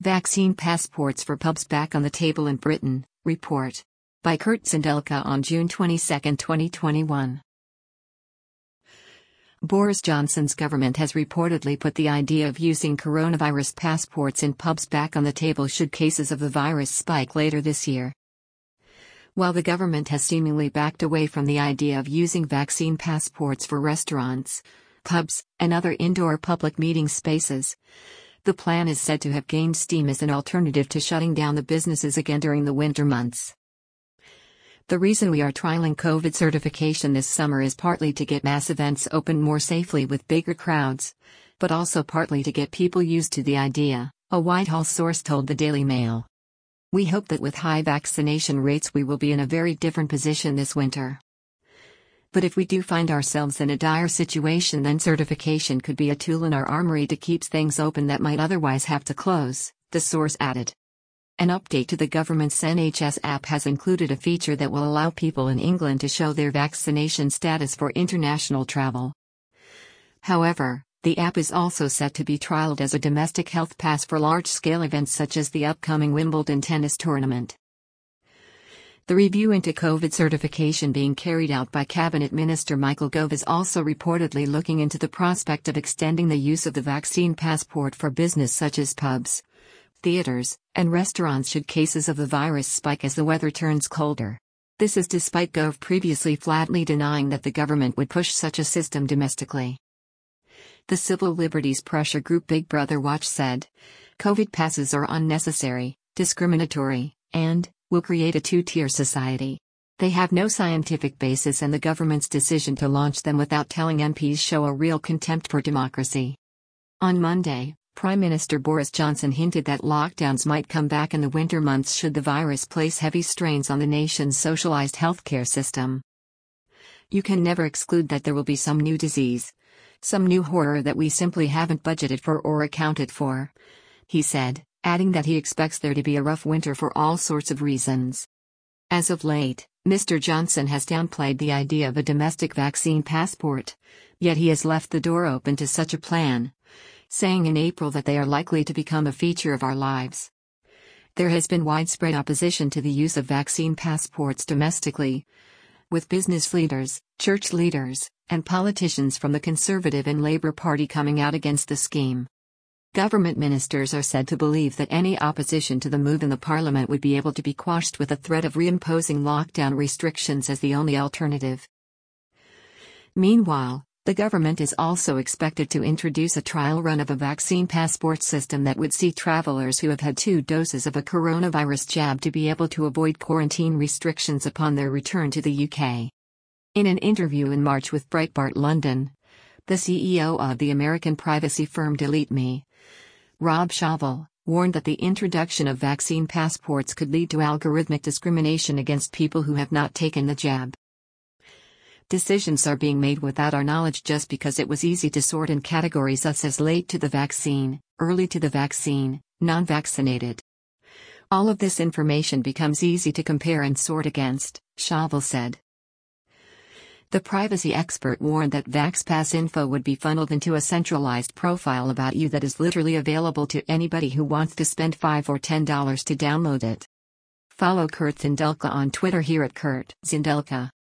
Vaccine passports for pubs back on the table in Britain, report. By Kurt Zindelka on June 22, 2021. Boris Johnson's government has reportedly put the idea of using coronavirus passports in pubs back on the table should cases of the virus spike later this year. While the government has seemingly backed away from the idea of using vaccine passports for restaurants, pubs, and other indoor public meeting spaces, the plan is said to have gained steam as an alternative to shutting down the businesses again during the winter months. The reason we are trialing COVID certification this summer is partly to get mass events open more safely with bigger crowds, but also partly to get people used to the idea, a Whitehall source told the Daily Mail. We hope that with high vaccination rates we will be in a very different position this winter. But if we do find ourselves in a dire situation, then certification could be a tool in our armory to keep things open that might otherwise have to close, the source added. An update to the government's NHS app has included a feature that will allow people in England to show their vaccination status for international travel. However, the app is also set to be trialed as a domestic health pass for large-scale events such as the upcoming Wimbledon tennis tournament. The review into COVID certification being carried out by Cabinet Minister Michael Gove is also reportedly looking into the prospect of extending the use of the vaccine passport for business such as pubs, theaters, and restaurants should cases of the virus spike as the weather turns colder. This is despite Gove previously flatly denying that the government would push such a system domestically. The civil liberties pressure group Big Brother Watch said, COVID passes are unnecessary, discriminatory, and will create a two-tier society. They have no scientific basis, and the government's decision to launch them without telling MPs show a real contempt for democracy. On Monday, Prime Minister Boris Johnson hinted that lockdowns might come back in the winter months should the virus place heavy strains on the nation's socialized healthcare system. You can never exclude that there will be some new disease, some new horror that we simply haven't budgeted for or accounted for, he said, adding that he expects there to be a rough winter for all sorts of reasons. As of late, Mr. Johnson has downplayed the idea of a domestic vaccine passport, yet he has left the door open to such a plan, saying in April that they are likely to become a feature of our lives. There has been widespread opposition to the use of vaccine passports domestically, with business leaders, church leaders, and politicians from the Conservative and Labour Party coming out against the scheme. Government ministers are said to believe that any opposition to the move in the Parliament would be able to be quashed with the threat of reimposing lockdown restrictions as the only alternative. Meanwhile, the government is also expected to introduce a trial run of a vaccine passport system that would see travelers who have had 2 doses of a coronavirus jab to be able to avoid quarantine restrictions upon their return to the UK. In an interview in March with Breitbart London, the CEO of the American privacy firm DeleteMe, Rob Schavel, warned that the introduction of vaccine passports could lead to algorithmic discrimination against people who have not taken the jab. Decisions are being made without our knowledge just because it was easy to sort in categories such as late to the vaccine, early to the vaccine, non-vaccinated. All of this information becomes easy to compare and sort against, Schavel said. The privacy expert warned that VaxPass info would be funneled into a centralized profile about you that is literally available to anybody who wants to spend $5 or $10 to download it. Follow Kurt Zindelka on Twitter here at Kurt Zindelka.